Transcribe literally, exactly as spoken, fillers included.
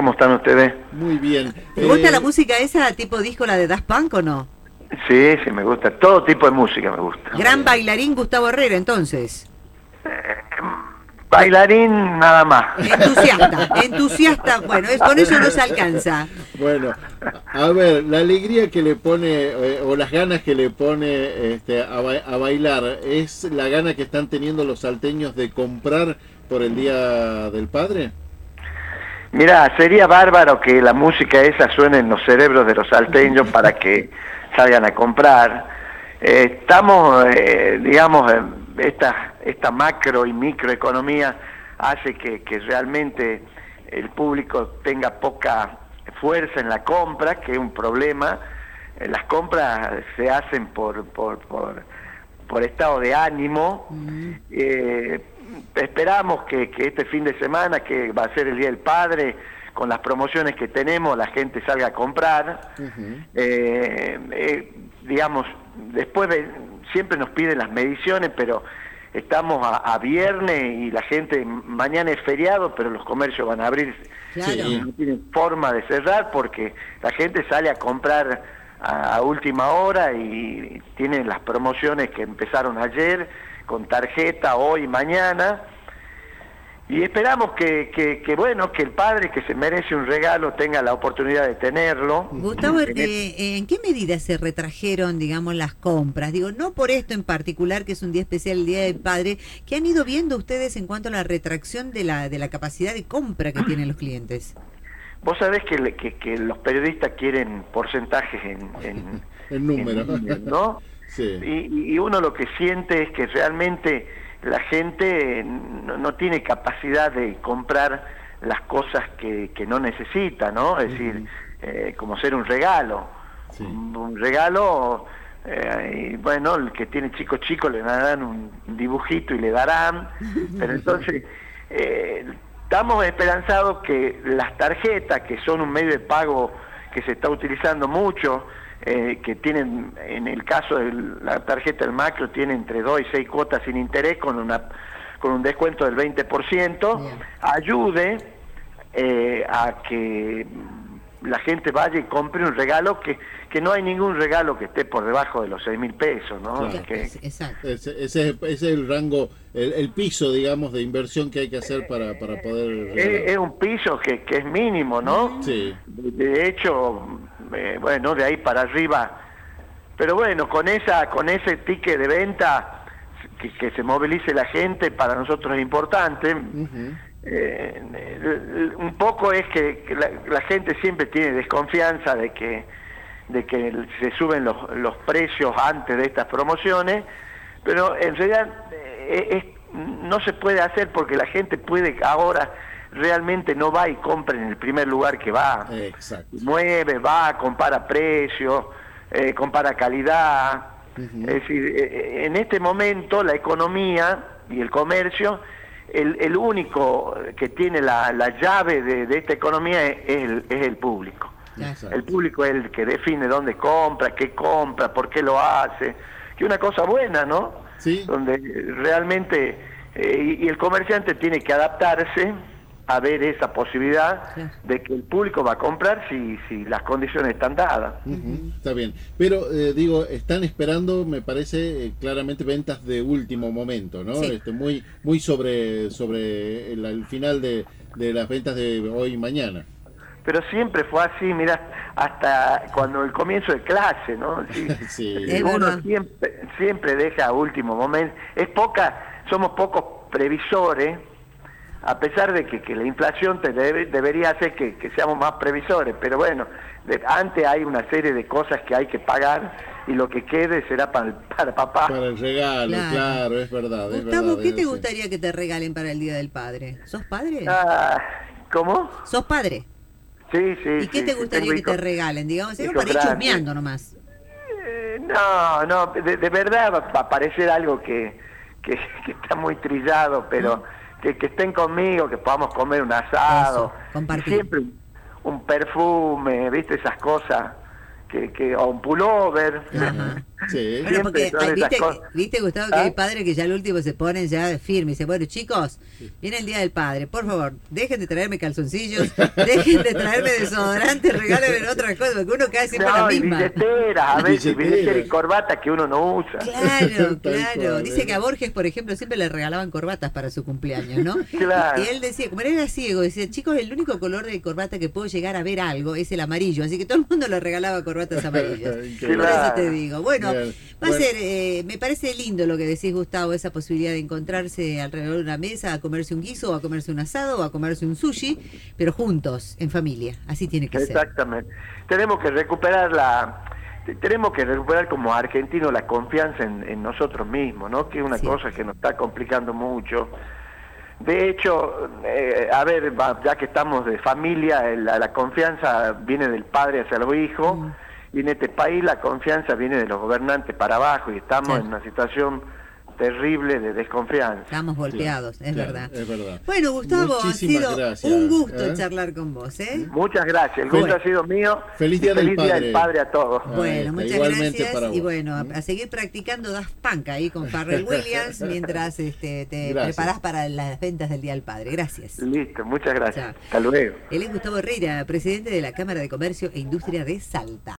¿Cómo están ustedes? Muy bien. ¿Te gusta Eh, la música esa, tipo disco, la de Daft Punk o no? Sí, sí, me gusta. Todo tipo de música me gusta. Gran bailarín Gustavo Herrera, entonces. Bailarín nada más. Entusiasta, entusiasta. Bueno, es, con eso no se alcanza. Bueno, a a ver, la alegría que le pone, eh, o las ganas que le pone este, a, ba- a bailar, ¿es la gana que están teniendo los salteños de comprar por el Día del Padre? Mira, sería bárbaro que la música esa suene en los cerebros de los salteños para que salgan a comprar. Eh, estamos, eh, digamos, eh, esta, esta macro y microeconomía hace que, que realmente el público tenga poca fuerza en la compra, que es un problema. Eh, las compras se hacen por, por, por, por estado de ánimo. Mm. Eh, esperamos que, que este fin de semana, que va a ser el Día del Padre, con las promociones que tenemos, la gente salga a comprar. Uh-huh. eh, eh, digamos, después de, siempre nos piden las mediciones, pero estamos a, a viernes y la gente, mañana es feriado, pero los comercios van a abrir. Claro. Y no tienen forma de cerrar porque la gente sale a comprar a, a última hora y tienen las promociones que empezaron ayer con tarjeta hoy y mañana. Y esperamos que, que, que, bueno, que el padre que se merece un regalo tenga la oportunidad de tenerlo. Gustavo, En eh, ¿en qué medida se retrajeron, digamos, las compras? Digo, no por esto en particular, que es un día especial, el Día del Padre, ¿qué han ido viendo ustedes en cuanto a la retracción de la de la capacidad de compra que tienen los clientes? Vos sabés que, le- que, que los periodistas quieren porcentajes en, en, El número. en números, ¿no? Sí. Y, y uno lo que siente es que realmente la gente no, no tiene capacidad de comprar las cosas que, que no necesita, ¿no? Es decir, eh, como ser un regalo. Sí. Un, un regalo, eh, y bueno, el que tiene chico chico le darán un dibujito y le darán, pero entonces eh, estamos esperanzados que las tarjetas, que son un medio de pago que se está utilizando mucho, Eh, que tienen, en el caso de la tarjeta del macro, tiene entre dos y seis cuotas sin interés con una con un descuento del veinte por ciento, Bien. ayude eh, a que la gente vaya y compre un regalo, que, que no hay ningún regalo que esté por debajo de los seis mil pesos, ¿no? Claro. Que, Exacto. Ese, ese, es- ese es el rango, el, el piso, digamos, de inversión que hay que hacer para, para poder... es, es un piso que, que es mínimo, ¿no? Sí. De, de hecho, eh, bueno, de ahí para arriba, pero bueno, con esa con ese ticket de venta, que, que se movilice la gente, para nosotros es importante. Uh-huh. Eh, eh, un poco es que, que la, la gente siempre tiene desconfianza de que de que se suben los, los precios antes de estas promociones, pero en realidad eh, es, no se puede hacer porque la gente puede ahora realmente no va y compra en el primer lugar que va. Exacto. Mueve, va, compara precios, eh, compara calidad. Uh-huh. Es decir, eh, en este momento la economía y el comercio, el, el único que tiene la, la llave de, de esta economía es, es, el, es el público. Exacto. El público es el que define dónde compra, qué compra, por qué lo hace, que es una cosa buena, ¿no? Sí. Donde realmente, eh, y, y el comerciante tiene que adaptarse a ver esa posibilidad Claro. de que el público va a comprar si, si las condiciones están dadas. Ujú, está bien, pero eh, digo, están esperando, me parece, eh, claramente ventas de último momento, ¿no? Sí. Este, muy muy sobre sobre el, el final de, de las ventas de hoy y mañana. Pero siempre fue así, mira, hasta cuando el comienzo de clase, ¿no? Sí, Sí. Es uno verdad. siempre, siempre deja a último momento. Es poca, somos pocos previsores, a pesar de que, que la inflación te debe, debería hacer que, que seamos más previsores, pero bueno, de, antes hay una serie de cosas que hay que pagar y lo que quede será para, para papá. Para el regalo, claro, Claro. es verdad. Es Gustavo, verdad, ¿qué es te así. gustaría que te regalen para el Día del Padre? ¿Sos padre? Ah, ¿cómo? ¿Sos padre? Sí, sí. ¿Y qué sí, te sí, gustaría tengo que te hijos. regalen? Digamos, algo hijos para ir grandes. chusmeando nomás. Eh, no, no, de, de verdad va, va a parecer algo que, que, que está muy trillado, pero que, que estén conmigo, que podamos comer un asado. Eso, compartir. Y siempre un, un perfume, ¿viste? Esas cosas, que, que o un pullover. Ajá. Sí. Bueno, porque Siempre son hay- viste, esas cosas. viste, Gustavo, que ¿Ah? hay padres que ya al último se ponen ya firmes. Dice, bueno, chicos, viene el Día del Padre. Por favor, dejen de traerme calzoncillos, dejen de traerme desodorante, regálenme otras cosas, porque uno cae siempre en la No, y misma. billeteras, a veces Billetera. billetera y corbata que uno no usa. Claro, Tal claro. cual, Dice ¿eh? que a Borges, por ejemplo, siempre le regalaban corbatas para su cumpleaños, ¿no? Claro. Y él decía, como él era ciego, decía, chicos, el único color de corbata que puedo llegar a ver algo es el amarillo. Así que todo el mundo le regalaba corbatas amarillas. Por Claro. eso te digo. Bueno, Bien. va a Bueno. ser, eh, me parece lindo lo que decís, Gustavo, esa posibilidad de encontrarse alrededor de una mesa a comerse un guiso, o a comerse un asado, o a comerse un sushi, pero juntos, en familia. Así tiene que ser. Exactamente. Tenemos que recuperar la tenemos que recuperar como argentinos la confianza en, en nosotros mismos, ¿no? Que es una Sí. cosa que nos está complicando mucho. De hecho, eh, a ver, va, ya que estamos de familia, la, la confianza viene del padre hacia los hijos, Mm. y en este país la confianza viene de los gobernantes para abajo, y estamos Sí. en una situación terrible de desconfianza. Estamos golpeados, es Claro, verdad. es verdad. Bueno, Gustavo, ha Muchísimas sido gracias, un gusto ¿eh? charlar con vos, ¿eh? Muchas gracias, el gusto Bueno. ha sido mío. Feliz y Día del feliz Día Padre. del Padre a todos. Ah, Bueno, está. muchas Igualmente gracias para y vos. bueno, a, a seguir practicando Daft Punk ahí con Pharrell Williams mientras este, te Gracias. preparás para las ventas del Día del Padre. Gracias. Listo, muchas gracias. Chao. Hasta luego. Él es Gustavo Herrera, presidente de la Cámara de Comercio e Industria de Salta.